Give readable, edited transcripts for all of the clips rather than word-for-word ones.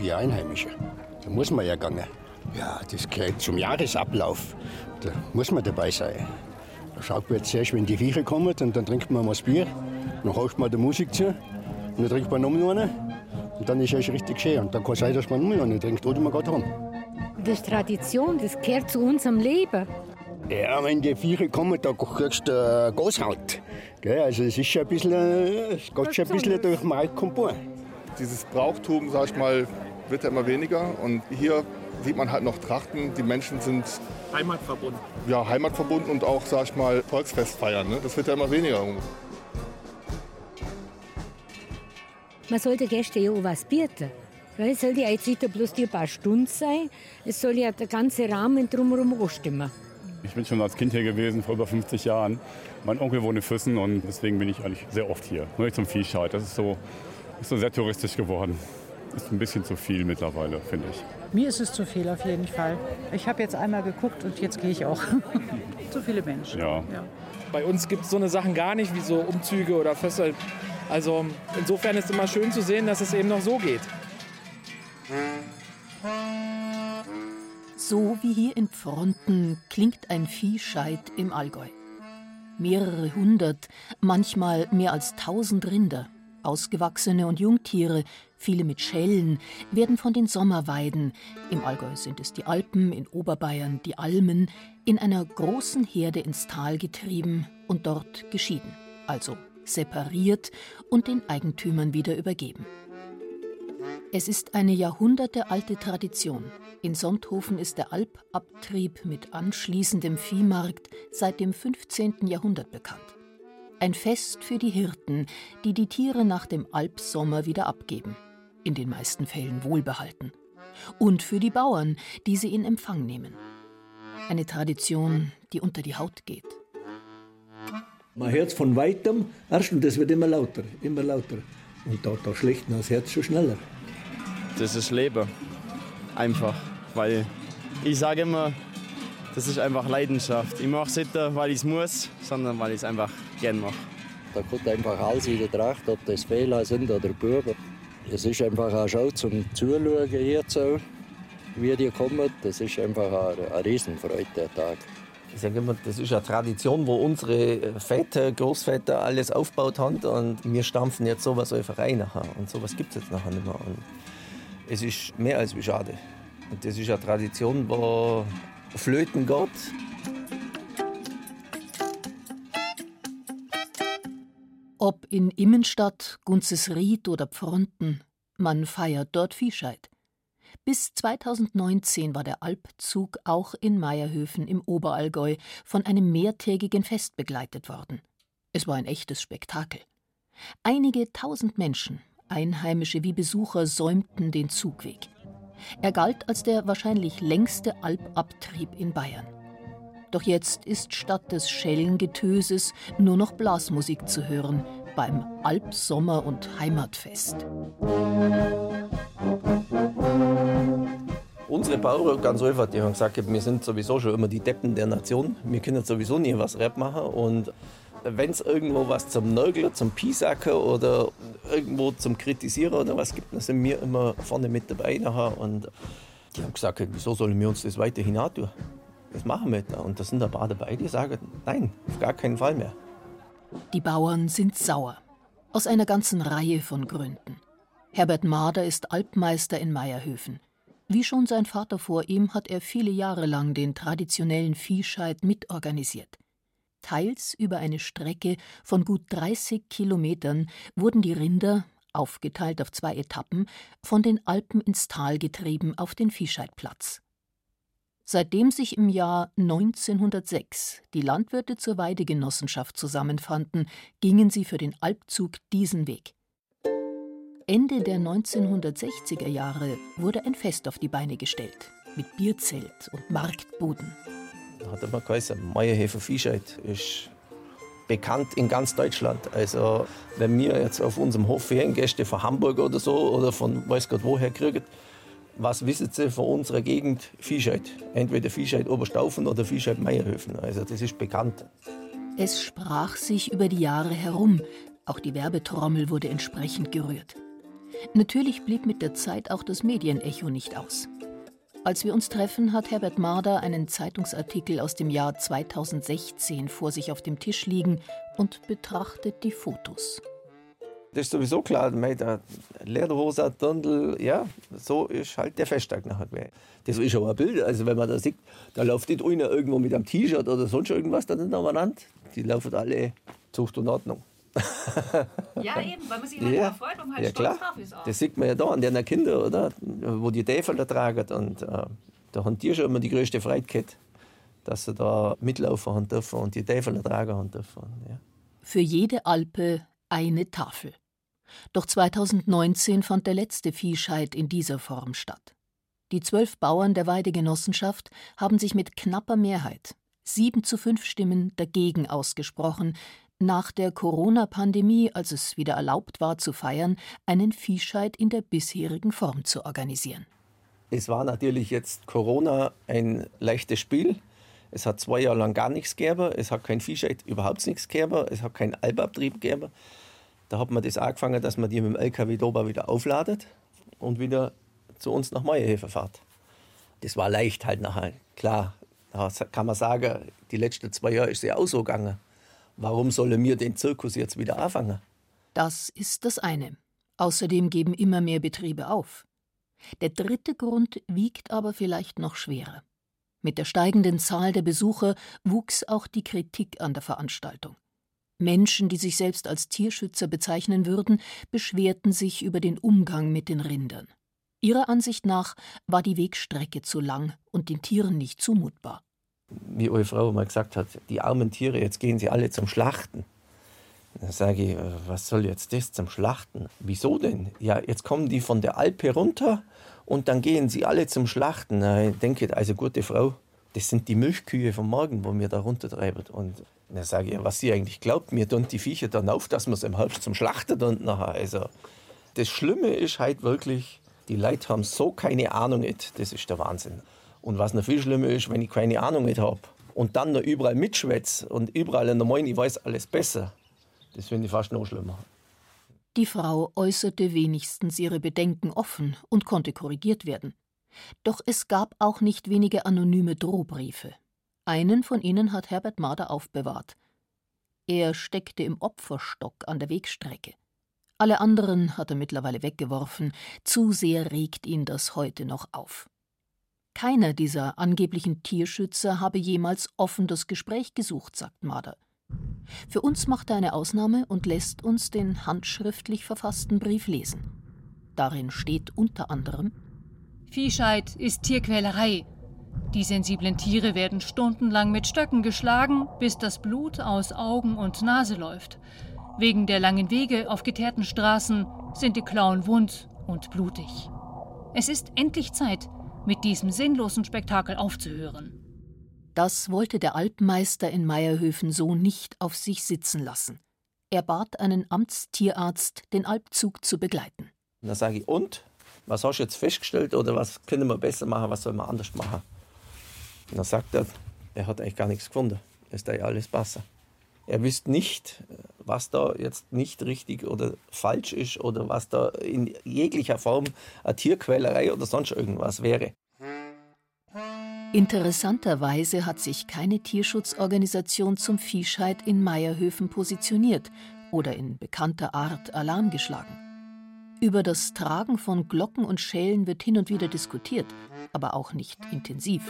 Bier Einheimische. Da muss man ja gehen. Ja, das gehört zum Jahresablauf. Da muss man dabei sein. Da schaut man jetzt erst, wenn die Viecher kommen, und dann trinkt man mal das Bier. Dann hört man der Musik zu. Und dann trinkt man noch einen. Und dann ist es richtig schön. Und dann kann es sein, dass man noch einen trinkt oder man geht heim. Das ist Tradition, das gehört zu unserem Leben. Ja, wenn die Viecher kommen, da kriegst du Gashaut. Also es ist schon ein bisschen, es geht schon ein bisschen durch den Alkohol. Dieses Brauchtum, sag ich mal, wird ja immer weniger. Und hier sieht man halt noch Trachten. Die Menschen sind heimatverbunden. Ja, heimatverbunden und auch, sag ich mal, Volksfest feiern. Ne? Das wird ja immer weniger. Man soll den Gästen ja auch was bieten. Es soll ja jetzt nicht bloß die paar Stunden sein, es soll ja der ganze Rahmen drumherum auch stimmen. Ich bin schon als Kind hier gewesen, vor über 50 Jahren. Mein Onkel wohnt in Füssen und deswegen bin ich eigentlich sehr oft hier. Nur zum Viehscheid. Das ist so sehr touristisch geworden. Ist ein bisschen zu viel mittlerweile, finde ich. Mir ist es zu viel auf jeden Fall. Ich habe jetzt einmal geguckt und jetzt gehe ich auch. Zu viele Menschen. Ja. Bei uns gibt es so eine Sachen gar nicht, wie so Umzüge oder Feste. Also insofern ist es immer schön zu sehen, dass es eben noch so geht. So wie hier in Pfronten klingt ein Viehscheid im Allgäu. Mehrere hundert, manchmal mehr als 1000 Rinder, ausgewachsene und Jungtiere, viele mit Schellen, werden von den Sommerweiden, im Allgäu sind es die Alpen, in Oberbayern die Almen, in einer großen Herde ins Tal getrieben und dort geschieden, also separiert und den Eigentümern wieder übergeben. Es ist eine jahrhundertealte Tradition. In Sonthofen ist der Alpabtrieb mit anschließendem Viehmarkt seit dem 15. Jahrhundert bekannt. Ein Fest für die Hirten, die die Tiere nach dem Alpsommer wieder abgeben, in den meisten Fällen wohlbehalten. Und für die Bauern, die sie in Empfang nehmen. Eine Tradition, die unter die Haut geht. Man hört es von weitem erst und das wird immer lauter, immer lauter. Und da schlägt das Herz schon schneller. Das ist Leben, einfach, weil ich sage immer, das ist einfach Leidenschaft. Ich mache es nicht, weil ich es muss, sondern weil ich es einfach gern mache. Da kommt einfach alles in der Tracht, ob das Fehler sind oder Buben. Es ist einfach eine Schau zum Zuschauen hier so, wie die kommen. Das ist einfach eine Riesenfreude, der Tag. Ich sage immer, das ist eine Tradition, wo unsere Väter, Großväter alles aufgebaut haben. Und wir stampfen jetzt sowas auf rein nachher. Und sowas gibt es jetzt nachher nicht mehr. Und es ist mehr als wie schade. Und das ist eine Tradition, wo flöten geht. Ob in Immenstadt, Gunzesried oder Pfronten, man feiert dort Viehscheid. Bis 2019 war der Alpzug auch in Meierhöfen im Oberallgäu von einem mehrtägigen Fest begleitet worden. Es war ein echtes Spektakel. Einige tausend Menschen, Einheimische wie Besucher, säumten den Zugweg. Er galt als der wahrscheinlich längste Alpabtrieb in Bayern. Doch jetzt ist statt des Schellengetöses nur noch Blasmusik zu hören beim Alpsommer- und Heimatfest. Unsere Bauern, ganz einfach, die haben gesagt, wir sind sowieso schon immer die Deppen der Nation. Wir können sowieso nie was Rap machen. Und wenn es irgendwo was zum Nörgeln, zum Piesacken oder irgendwo zum Kritisieren oder was gibt, dann sind wir immer vorne mit dabei. Nachher. Und die haben gesagt, wieso sollen wir uns das weiterhin antun? Das machen wir nicht. Und da sind ein paar dabei, die sagen, nein, auf gar keinen Fall mehr. Die Bauern sind sauer. Aus einer ganzen Reihe von Gründen. Herbert Mader ist Alpmeister in Meierhöfen. Wie schon sein Vater vor ihm hat er viele Jahre lang den traditionellen Viehscheid mitorganisiert. Teils über eine Strecke von gut 30 Kilometern wurden die Rinder, aufgeteilt auf 2 Etappen, von den Alpen ins Tal getrieben auf den Viehscheidplatz. Seitdem sich im Jahr 1906 die Landwirte zur Weidegenossenschaft zusammenfanden, gingen sie für den Alpzug diesen Weg. Ende der 1960er Jahre wurde ein Fest auf die Beine gestellt, mit Bierzelt und Marktbuden. Da hat immer geheißen, Meierhöfen Viehscheid ist bekannt in ganz Deutschland. Also wenn wir jetzt auf unserem Hof Feriengäste von Hamburg oder so oder von weiß Gott woher kriegen, was wissen Sie von unserer Gegend? Viehscheid. Entweder Viehscheid Oberstaufen oder Viehscheid Meierhöfen. Also das ist bekannt. Es sprach sich über die Jahre herum. Auch die Werbetrommel wurde entsprechend gerührt. Natürlich blieb mit der Zeit auch das Medienecho nicht aus. Als wir uns treffen, hat Herbert Marder einen Zeitungsartikel aus dem Jahr 2016 vor sich auf dem Tisch liegen und betrachtet die Fotos. Das ist sowieso klar, der Lederhose, Dirndl, ja, so ist halt der Festtag nachher. Das ist aber ein Bild, also wenn man da sieht, da läuft nicht einer irgendwo mit einem T-Shirt oder sonst irgendwas da nicht aneinander. Die laufen alle Zucht und Ordnung. Ja, eben, weil man sich halt ja freut und halt stolz drauf ist auch. Das sieht man ja da an den Kindern, oder? Wo die Täfel da tragen. Und da haben die schon immer die größte Freude gehabt, dass sie da mitlaufen haben dürfen und die Täfel da tragen haben dürfen. Ja. Für jede Alpe eine Tafel. Doch 2019 fand der letzte Viehscheid in dieser Form statt. Die 12 Bauern der Weidegenossenschaft haben sich mit knapper Mehrheit, 7:5 Stimmen, dagegen ausgesprochen, nach der Corona-Pandemie, als es wieder erlaubt war zu feiern, einen Viehscheid in der bisherigen Form zu organisieren. Es war natürlich jetzt Corona ein leichtes Spiel. Es hat 2 Jahre lang gar nichts gegeben. Es hat kein Viehscheid, überhaupt nichts gegeben. Es hat keinen Alpabtrieb gegeben. Da hat man das angefangen, dass man die mit dem LKW Dober wieder aufladet und wieder zu uns nach Meierhöfen fährt. Das war leicht halt nachher. Klar, da kann man sagen, die letzten 2 Jahre ist es ja auch so gegangen. Warum sollen wir den Zirkus jetzt wieder anfangen? Das ist das eine. Außerdem geben immer mehr Betriebe auf. Der dritte Grund wiegt aber vielleicht noch schwerer. Mit der steigenden Zahl der Besucher wuchs auch die Kritik an der Veranstaltung. Menschen, die sich selbst als Tierschützer bezeichnen würden, beschwerten sich über den Umgang mit den Rindern. Ihrer Ansicht nach war die Wegstrecke zu lang und den Tieren nicht zumutbar. Wie eure Frau mal gesagt hat, die armen Tiere, jetzt gehen sie alle zum Schlachten. Da sage ich, was soll jetzt das zum Schlachten? Wieso denn? Ja, jetzt kommen die von der Alpe runter und dann gehen sie alle zum Schlachten. Ich denke, also gute Frau, das sind die Milchkühe vom Morgen, wo wir da runtertreiben. Und dann sage ich, was sie eigentlich glaubt, mir tun die Viecher dann auf, dass wir es im Herbst zum Schlachten tun nachher. Also, das Schlimme ist halt wirklich, die Leute haben so keine Ahnung nicht. Das ist der Wahnsinn. Und was noch viel schlimmer ist, wenn ich keine Ahnung nicht habe und dann noch überall mitschwätze und überall in der Meinung, ich weiß alles besser, das finde ich fast noch schlimmer. Die Frau äußerte wenigstens ihre Bedenken offen und konnte korrigiert werden. Doch es gab auch nicht wenige anonyme Drohbriefe. Einen von ihnen hat Herbert Marder aufbewahrt. Er steckte im Opferstock an der Wegstrecke. Alle anderen hat er mittlerweile weggeworfen. Zu sehr regt ihn das heute noch auf. Keiner dieser angeblichen Tierschützer habe jemals offen das Gespräch gesucht, sagt Marder. Für uns macht er eine Ausnahme und lässt uns den handschriftlich verfassten Brief lesen. Darin steht unter anderem: Viehscheid ist Tierquälerei. Die sensiblen Tiere werden stundenlang mit Stöcken geschlagen, bis das Blut aus Augen und Nase läuft. Wegen der langen Wege auf geteerten Straßen sind die Klauen wund und blutig. Es ist endlich Zeit, mit diesem sinnlosen Spektakel aufzuhören. Das wollte der Alpmeister in Meierhöfen so nicht auf sich sitzen lassen. Er bat einen Amtstierarzt, den Alpzug zu begleiten. Und dann sage ich, und? Was hast du jetzt festgestellt oder was können wir besser machen, was soll man anders machen? Und dann sagt er hat eigentlich gar nichts gefunden. Es ist ja alles besser. Er wüsste nicht, was da jetzt nicht richtig oder falsch ist oder was da in jeglicher Form eine Tierquälerei oder sonst irgendwas wäre. Interessanterweise hat sich keine Tierschutzorganisation zum Viehscheid in Meierhöfen positioniert oder in bekannter Art Alarm geschlagen. Über das Tragen von Glocken und Schellen wird hin und wieder diskutiert, aber auch nicht intensiv.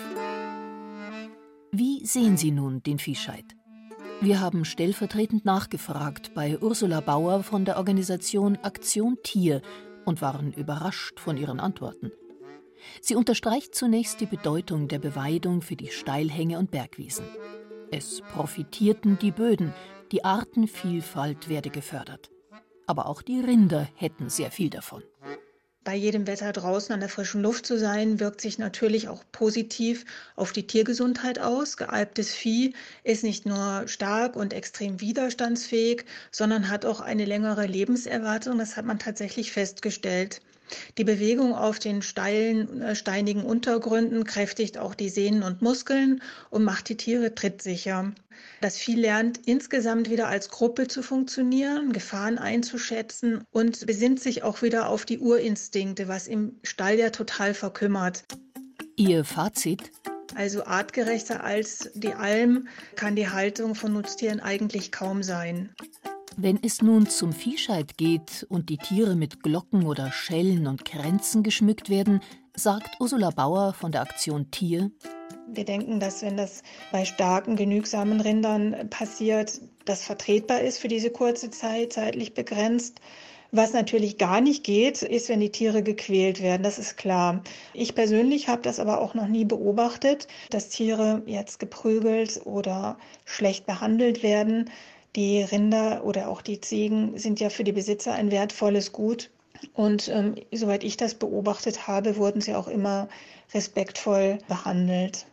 Wie sehen Sie nun den Viehscheid? Wir haben stellvertretend nachgefragt bei Ursula Bauer von der Organisation Aktion Tier und waren überrascht von ihren Antworten. Sie unterstreicht zunächst die Bedeutung der Beweidung für die Steilhänge und Bergwiesen. Es profitierten die Böden, die Artenvielfalt werde gefördert. Aber auch die Rinder hätten sehr viel davon. Bei jedem Wetter draußen an der frischen Luft zu sein, wirkt sich natürlich auch positiv auf die Tiergesundheit aus. Gealptes Vieh ist nicht nur stark und extrem widerstandsfähig, sondern hat auch eine längere Lebenserwartung. Das hat man tatsächlich festgestellt. Die Bewegung auf den steilen, steinigen Untergründen kräftigt auch die Sehnen und Muskeln und macht die Tiere trittsicher. Das Vieh lernt insgesamt wieder als Gruppe zu funktionieren, Gefahren einzuschätzen und besinnt sich auch wieder auf die Urinstinkte, was im Stall ja total verkümmert. Ihr Fazit? Also artgerechter als die Alm kann die Haltung von Nutztieren eigentlich kaum sein. Wenn es nun zum Viehscheid geht und die Tiere mit Glocken oder Schellen und Kränzen geschmückt werden, sagt Ursula Bauer von der Aktion Tier: Wir denken, dass wenn das bei starken, genügsamen Rindern passiert, das vertretbar ist für diese kurze Zeit, zeitlich begrenzt. Was natürlich gar nicht geht, ist, wenn die Tiere gequält werden, das ist klar. Ich persönlich habe das aber auch noch nie beobachtet, dass Tiere jetzt geprügelt oder schlecht behandelt werden. Die Rinder oder auch die Ziegen sind ja für die Besitzer ein wertvolles Gut. Und soweit ich das beobachtet habe, wurden sie auch immer respektvoll behandelt.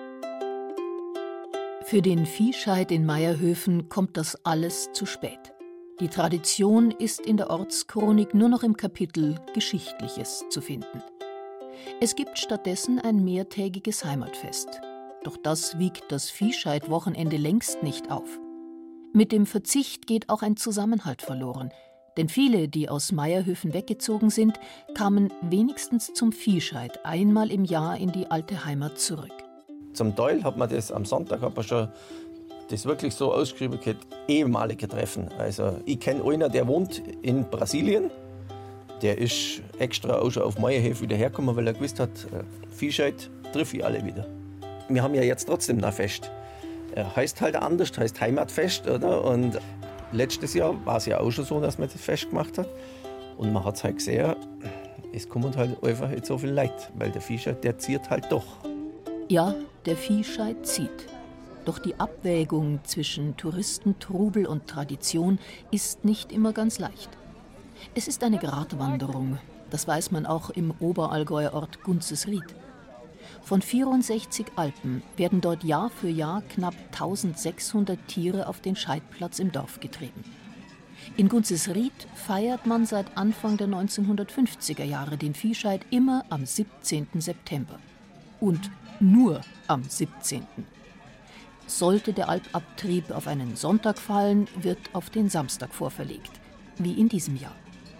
Für den Viehscheid in Meierhöfen kommt das alles zu spät. Die Tradition ist in der Ortschronik nur noch im Kapitel Geschichtliches zu finden. Es gibt stattdessen ein mehrtägiges Heimatfest. Doch das wiegt das Viehscheid-Wochenende längst nicht auf. Mit dem Verzicht geht auch ein Zusammenhalt verloren. Denn viele, die aus Meierhöfen weggezogen sind, kamen wenigstens zum Viehscheid einmal im Jahr in die alte Heimat zurück. Zum Teil hat man das am Sonntag schon das wirklich so ausgeschrieben, ehemalige Treffen. Also ich kenne einen, der wohnt in Brasilien. Der ist extra auch schon auf Meierhöfen wieder hergekommen, weil er gewusst hat, Viehscheid treffe ich alle wieder. Wir haben ja jetzt trotzdem ein Fest. Heißt halt anders, heißt Heimatfest, oder? Und letztes Jahr war es ja auch schon so, dass man das Fest gemacht hat. Und man hat es halt gesehen, es kommt halt einfach nicht so viel Leid, weil der Viehscheid, der zieht halt doch. Ja, der Viehscheid zieht. Doch die Abwägung zwischen Touristentrubel und Tradition ist nicht immer ganz leicht. Es ist eine Gratwanderung, das weiß man auch im Oberallgäuer Ort Gunzesried. Von 64 Alpen werden dort Jahr für Jahr knapp 1600 Tiere auf den Scheidplatz im Dorf getrieben. In Gunzesried feiert man seit Anfang der 1950er Jahre den Viehscheid immer am 17. September. Und nur am 17. Sollte der Alpabtrieb auf einen Sonntag fallen, wird auf den Samstag vorverlegt, wie in diesem Jahr.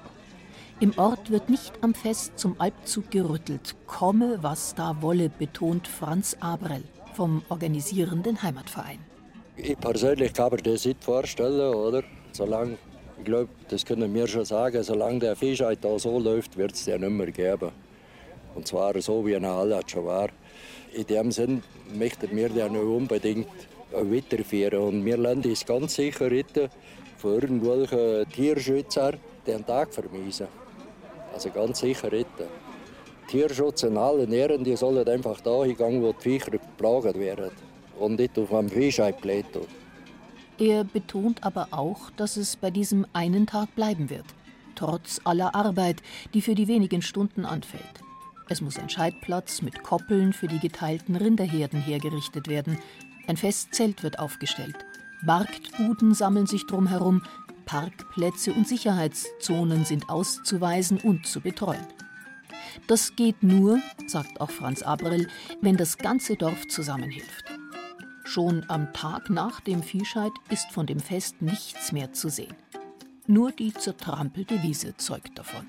Im Ort wird nicht am Fest zum Alpzug gerüttelt, komme was da wolle, betont Franz Abrell vom organisierenden Heimatverein. Ich persönlich kann mir das nicht vorstellen, oder? Solange, ich glaube, das können wir schon sagen, solange der Viehscheid da so läuft, wird es den nicht mehr geben. Und zwar so, wie er alle schon war. In dem Sinn möchten wir den unbedingt weiterführen. Und wir lassen uns ganz sicher nicht von irgendwelchen Tierschützern den Tag vermiesen. Also ganz sicher nicht. Tierschutz in allen Ehren, die sollen einfach da hingehen, wo die Viecher geplagt werden. Und nicht auf einem Viehscheidplätto. Er betont aber auch, dass es bei diesem einen Tag bleiben wird. Trotz aller Arbeit, die für die wenigen Stunden anfällt. Es muss ein Scheidplatz mit Koppeln für die geteilten Rinderherden hergerichtet werden. Ein Festzelt wird aufgestellt. Marktbuden sammeln sich drumherum. Parkplätze und Sicherheitszonen sind auszuweisen und zu betreuen. Das geht nur, sagt auch Franz Abrell, wenn das ganze Dorf zusammenhilft. Schon am Tag nach dem Viehscheid ist von dem Fest nichts mehr zu sehen. Nur die zertrampelte Wiese zeugt davon.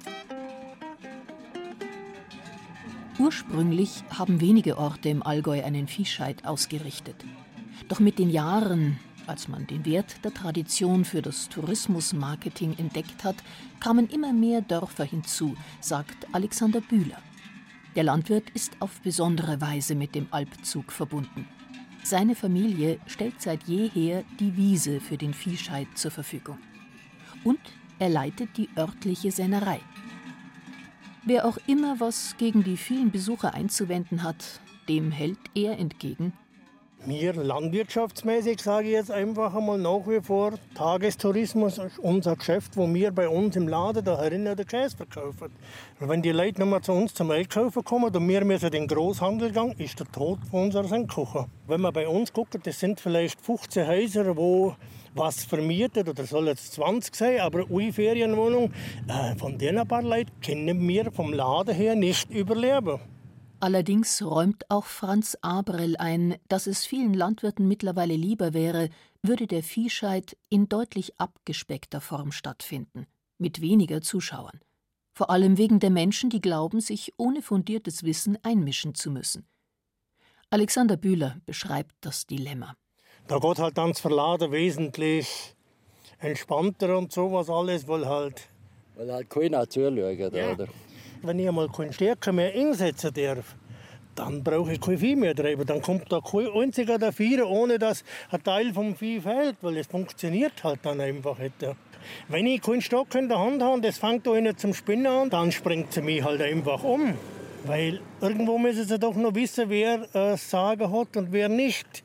Ursprünglich haben wenige Orte im Allgäu einen Viehscheid ausgerichtet. Doch mit den Jahren, als man den Wert der Tradition für das Tourismusmarketing entdeckt hat, kamen immer mehr Dörfer hinzu, sagt Alexander Bühler. Der Landwirt ist auf besondere Weise mit dem Alpzug verbunden. Seine Familie stellt seit jeher die Wiese für den Viehscheid zur Verfügung. Und er leitet die örtliche Sennerei. Wer auch immer was gegen die vielen Besucher einzuwenden hat, dem hält er entgegen: Wir landwirtschaftsmäßig, sage ich jetzt einfach einmal nach wie vor, Tagestourismus ist unser Geschäft, wo wir bei uns im Laden da herinnen den Käse verkaufen. Und wenn die Leute nicht mehr zu uns zum Einkaufen kommen und wir müssen in den Großhandel gehen, ist der Tod von unseren Kochen. Wenn man bei uns guckt, das sind vielleicht 15 Häuser, wo was vermietet, oder soll jetzt 20 sein, aber eine Ferienwohnung, von denen paar Leuten können wir vom Laden her nicht überleben. Allerdings räumt auch Franz Abrell ein, dass es vielen Landwirten mittlerweile lieber wäre, würde der Viehscheid in deutlich abgespeckter Form stattfinden, mit weniger Zuschauern. Vor allem wegen der Menschen, die glauben, sich ohne fundiertes Wissen einmischen zu müssen. Alexander Bühler beschreibt das Dilemma. Da geht halt dann das Verladen wesentlich entspannter und sowas alles, weil halt keiner zuschauen, ja. Oder? Wenn ich einmal keinen Stärker mehr einsetzen darf, dann brauche ich kein Vieh mehr treiben. Dann kommt da kein einziger der Viere, ohne dass ein Teil vom Vieh fehlt, weil es funktioniert halt dann einfach nicht. Wenn ich keinen Stock in der Hand habe und das fängt da einer zum Spinnen an, dann springt sie mich halt einfach um. Weil irgendwo müssen sie doch noch wissen, wer Sagen hat und wer nicht.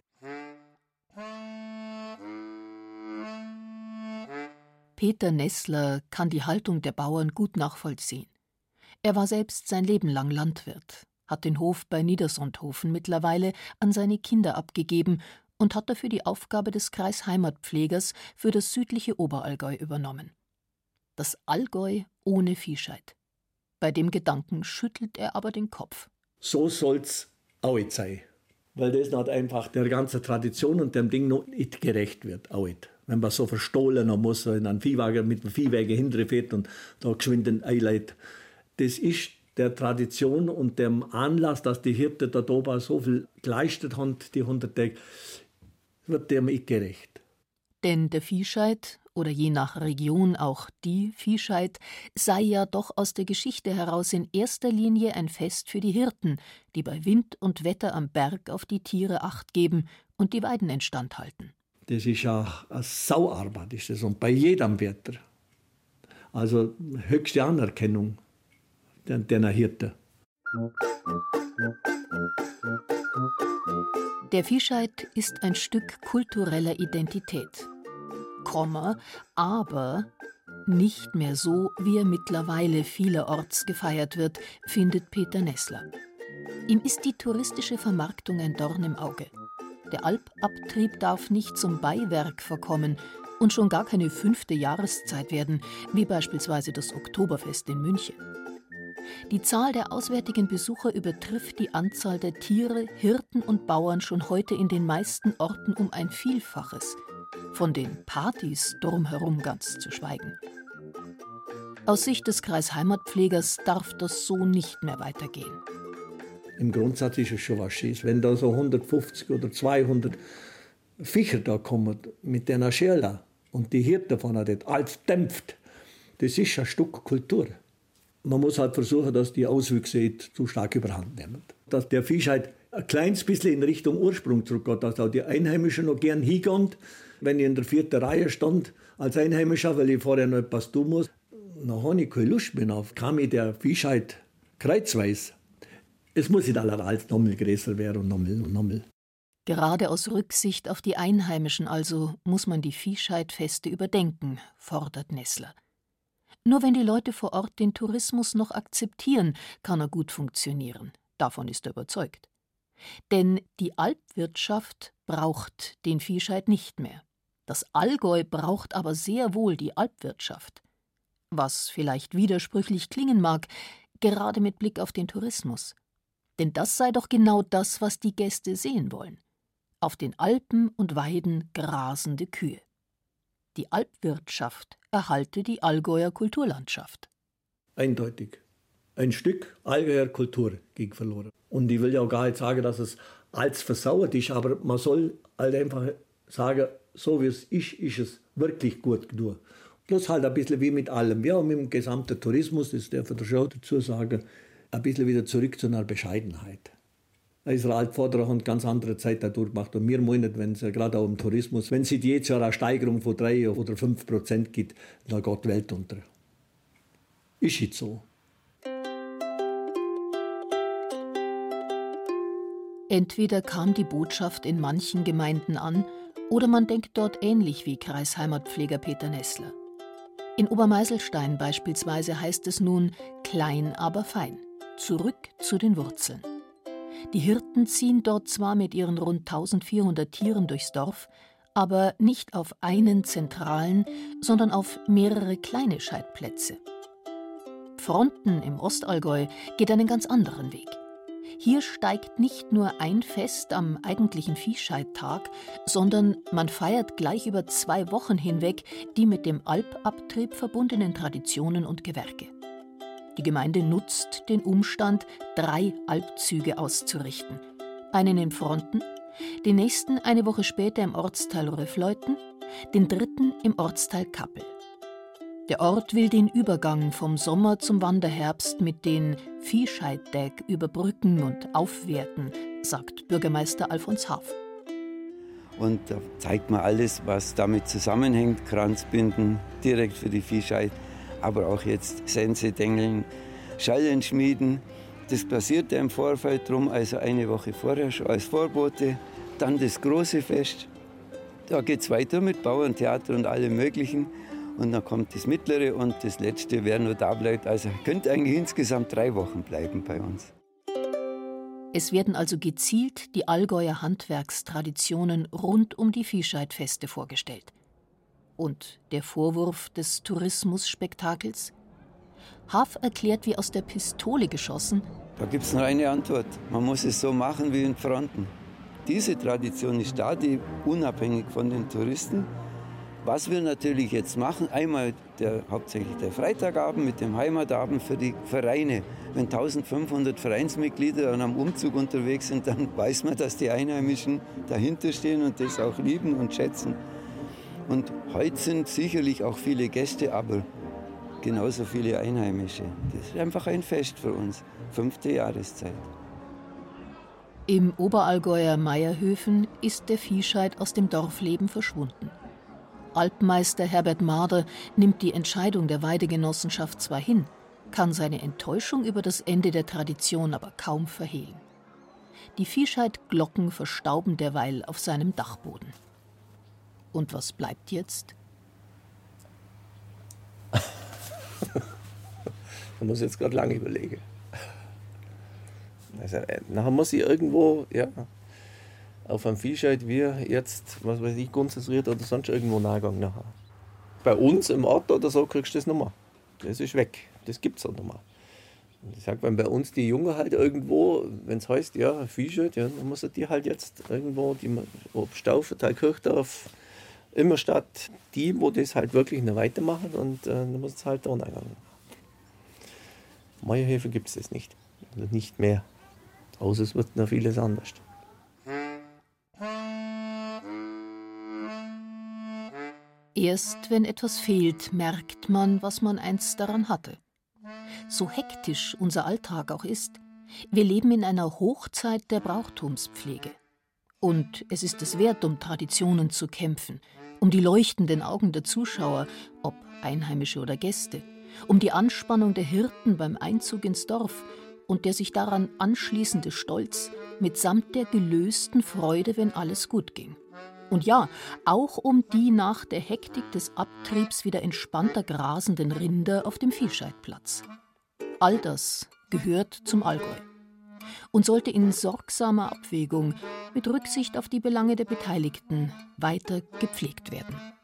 Peter Nessler kann die Haltung der Bauern gut nachvollziehen. Er war selbst sein Leben lang Landwirt, hat den Hof bei Niedersonthofen mittlerweile an seine Kinder abgegeben und hat dafür die Aufgabe des Kreisheimatpflegers für das südliche Oberallgäu übernommen. Das Allgäu ohne Viehscheid. Bei dem Gedanken schüttelt er aber den Kopf. So soll's auch nicht sein. Weil das nicht einfach der ganzen Tradition und dem Ding noch nicht gerecht wird. Auch nicht. Wenn man so verstohlen muss, in einen Viehwagen mit dem Viehwagen hinterfährt und da geschwind einleitet. Das ist der Tradition und dem Anlass, dass die Hirten da oben so viel geleistet haben, die 100 Tage, wird dem nicht gerecht. Denn der Viehscheid, oder je nach Region auch die Viehscheid, sei ja doch aus der Geschichte heraus in erster Linie ein Fest für die Hirten, die bei Wind und Wetter am Berg auf die Tiere Acht geben und die Weiden instand halten. Das ist ja eine Sauarbeit, ist das, und bei jedem Wetter. Also höchste Anerkennung der Hirten. Der Viehscheid ist ein Stück kultureller Identität. Aber nicht mehr so, wie er mittlerweile vielerorts gefeiert wird, findet Peter Nessler. Ihm ist die touristische Vermarktung ein Dorn im Auge. Der Alpabtrieb darf nicht zum Beiwerk verkommen und schon gar keine 5. Jahreszeit werden, wie beispielsweise das Oktoberfest in München. Die Zahl der auswärtigen Besucher übertrifft die Anzahl der Tiere, Hirten und Bauern schon heute in den meisten Orten um ein Vielfaches. Von den Partys drumherum ganz zu schweigen. Aus Sicht des Kreisheimatpflegers darf das so nicht mehr weitergehen. Im Grundsatz ist es schon was Schönes. Wenn da so 150 oder 200 Viecher da kommen mit einer Scherle und die Hirte von dort alles dämpft, das ist ein Stück Kultur. Man muss halt versuchen, dass die Auswüchse nicht zu stark überhand nehmen. Dass der Viehscheid ein kleines bisschen in Richtung Ursprung zurückgeht, dass auch die Einheimischen noch gern hingehen. Wenn ich in der 4. Reihe stand als Einheimischer, weil ich vorher noch etwas tun muss, dann habe ich keine Lust mehr auf. Kam mir der Viehscheid kreuzweis. Es muss nicht allerhals nochmal größer werden und nochmal. Gerade aus Rücksicht auf die Einheimischen also muss man die Viehscheidfeste überdenken, fordert Nessler. Nur wenn die Leute vor Ort den Tourismus noch akzeptieren, kann er gut funktionieren. Davon ist er überzeugt. Denn die Alpwirtschaft braucht den Viehscheid nicht mehr. Das Allgäu braucht aber sehr wohl die Alpwirtschaft. Was vielleicht widersprüchlich klingen mag, gerade mit Blick auf den Tourismus. Denn das sei doch genau das, was die Gäste sehen wollen. Auf den Alpen und Weiden grasende Kühe. Die Alpwirtschaft erhalte die Allgäuer Kulturlandschaft. Eindeutig. Ein Stück Allgäuer Kultur ging verloren. Und ich will ja auch gar nicht sagen, dass es alles versauert ist, aber man soll halt einfach sagen, so wie es ist es wirklich gut genug. Plus halt ein bisschen wie mit allem. Ja, und mit dem gesamten Tourismus, das darf ich schon dazu sagen, ein bisschen wieder zurück zu einer Bescheidenheit. Unsere Altvordere haben ganz andere Zeit da durchgemacht. Und wir meinen, wenn es gerade auch im Tourismus, wenn es jedes Jahr eine Steigerung von 3 oder 5% gibt, dann geht die Welt unter. Ist jetzt so. Entweder kam die Botschaft in manchen Gemeinden an, oder man denkt dort ähnlich wie Kreisheimatpfleger Peter Nessler. In Obermeiselstein beispielsweise heißt es nun klein, aber fein. Zurück zu den Wurzeln. Die Hirten ziehen dort zwar mit ihren rund 1400 Tieren durchs Dorf, aber nicht auf einen zentralen, sondern auf mehrere kleine Scheidplätze. Fronten im Ostallgäu geht einen ganz anderen Weg. Hier steigt nicht nur ein Fest am eigentlichen Viehscheidtag, sondern man feiert gleich über 2 Wochen hinweg die mit dem Alpabtrieb verbundenen Traditionen und Gewerke. Die Gemeinde nutzt den Umstand, 3 Alpzüge auszurichten. Einen in Fronten, den nächsten eine Woche später im Ortsteil Röffleuten, den 3. im Ortsteil Kappel. Der Ort will den Übergang vom Sommer zum Wanderherbst mit den Viehscheidtäg überbrücken und aufwerten, sagt Bürgermeister Alfons Haaf. Und da zeigt man alles, was damit zusammenhängt. Kranzbinden direkt für die Viehscheid, aber auch jetzt Sense, Dengeln, Schallen schmieden. Das passiert ja im Vorfeld drum, also eine Woche vorher schon als Vorbote. Dann das große Fest. Da geht es weiter mit Bauerntheater und allem Möglichen. Und dann kommt das Mittlere und das Letzte, wer nur da bleibt. Also könnte eigentlich insgesamt 3 Wochen bleiben bei uns. Es werden also gezielt die Allgäuer Handwerkstraditionen rund um die Viehscheidfeste vorgestellt. Und der Vorwurf des Tourismusspektakels? Haaf erklärt wie aus der Pistole geschossen: Da gibt es nur eine Antwort. Man muss es so machen wie in Fronten. Diese Tradition ist da, die unabhängig von den Touristen. Was wir natürlich jetzt machen, einmal hauptsächlich der Freitagabend mit dem Heimatabend für die Vereine. Wenn 1500 Vereinsmitglieder am Umzug unterwegs sind, dann weiß man, dass die Einheimischen dahinter stehen und das auch lieben und schätzen. Und heute sind sicherlich auch viele Gäste, aber genauso viele Einheimische. Das ist einfach ein Fest für uns, 5. Jahreszeit. Im Oberallgäuer Meierhöfen ist der Viehscheid aus dem Dorfleben verschwunden. Alpmeister Herbert Marder nimmt die Entscheidung der Weidegenossenschaft zwar hin, kann seine Enttäuschung über das Ende der Tradition aber kaum verhehlen. Die Viehscheidglocken verstauben derweil auf seinem Dachboden. Und was bleibt jetzt? Man muss jetzt gerade lange überlegen. Also, nachher muss ich irgendwo, auf einem Viehscheid wie jetzt, was weiß ich, konzentriert oder sonst irgendwo nachgegangen nachher. Bei uns im Ort oder so kriegst du das nicht mehr. Das ist weg. Das gibt es auch nicht mehr. Und ich sag, wenn bei uns die Jungen halt irgendwo, wenn es heißt, Viehscheid, dann muss die halt jetzt irgendwo, ob Staufen, Kirchdorf, Immerstadt, die, wo das halt wirklich noch weitermachen und dann muss es halt da nachgegangen. Meierhöfen gibt es das nicht. Also nicht mehr. Außer es wird noch vieles anders. Erst wenn etwas fehlt, merkt man, was man einst daran hatte. So hektisch unser Alltag auch ist, wir leben in einer Hochzeit der Brauchtumspflege. Und es ist es wert, um Traditionen zu kämpfen, um die leuchtenden Augen der Zuschauer, ob Einheimische oder Gäste, um die Anspannung der Hirten beim Einzug ins Dorf und der sich daran anschließende Stolz mitsamt der gelösten Freude, wenn alles gut ging. Und ja, auch um die nach der Hektik des Abtriebs wieder entspannter grasenden Rinder auf dem Viehscheidplatz. All das gehört zum Allgäu und sollte in sorgsamer Abwägung mit Rücksicht auf die Belange der Beteiligten weiter gepflegt werden.